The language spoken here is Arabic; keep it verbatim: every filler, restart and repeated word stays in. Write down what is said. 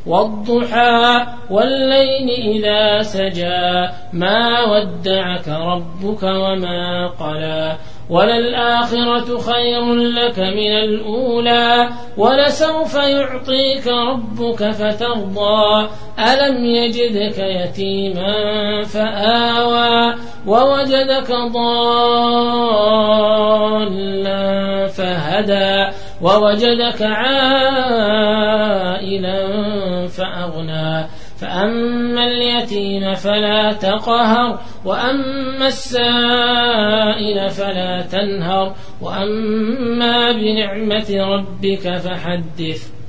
والضحى والليل إذا سجى ما ودعك ربك وما قلى وللآخرة خير لك من الأولى ولسوف يعطيك ربك فترضى ألم يجدك يتيما فآوى ووجدك ضالا فهدى ووجدك عائلا فأغنى فأما اليتيم فلا تقهر وأما السائل فلا تنهر وأما بنعمة ربك فحدث.